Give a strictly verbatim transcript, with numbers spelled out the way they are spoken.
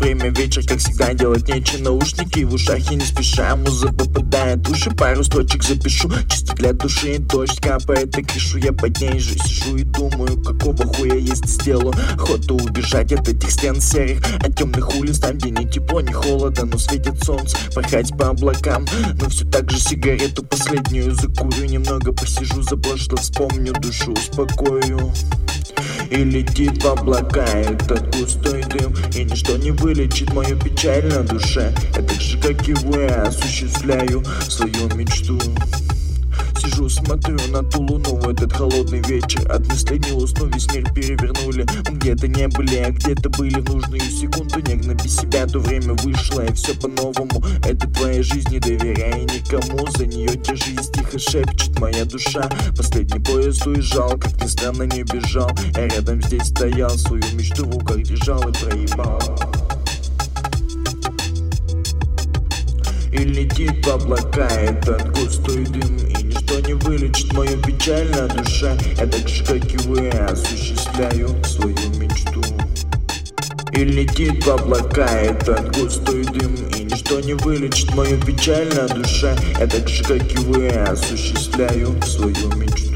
время вечер, как всегда, делать нечего. Наушники в ушах, и не спеша музыка попадает в уши. Пару строчек запишу, чисто для души. Дождь капает и кишу, я под ней же сижу и думаю, какого хуя есть сделаю. Охота убежать от этих стен серых, от темных улиц, там где ни тепло, ни холода, но светит солнце. Порхать по облакам, но все так же сигарету последнюю закурю. Немного посижу, заблаженно вспомню, душу успокою. И летит в облака этот густой дым, и ничто не вылечит мою печаль на душе. Я так же, как и вы, осуществляю свою мечту. Сижу, смотрю на ту луну в этот холодный вечер. От мыслей не усну, весь мир перевернули. Мы где-то не были, а где-то были в нужную секунду. Не гноби себя, то время вышло, и все по-новому. Это твоя жизнь, не доверяй никому. За нее держись, тихо шепчет моя душа. Последний поезд уезжал, как ни странно не бежал. Я рядом здесь стоял, свою мечту в руках держал и проебал. И летит в облака этот густой дым, и ничто не вылечит мою печаль на душе. Я так же, как и вы, осуществляю свою мечту. И летит в облака этот густой дым, и ничто не вылечит мою печаль на душе. Я так же, как и вы, осуществляю свою мечту.